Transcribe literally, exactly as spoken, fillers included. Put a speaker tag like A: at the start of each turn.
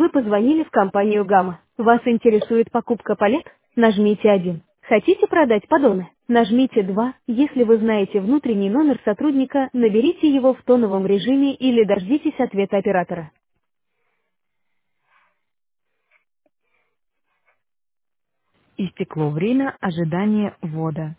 A: Вы позвонили в компанию «Гамма». Вас интересует покупка палет? Нажмите один. Хотите продать поддоны? Нажмите два. Если вы знаете внутренний номер сотрудника, наберите его в тоновом режиме или дождитесь ответа оператора. Истекло время ожидания ввода.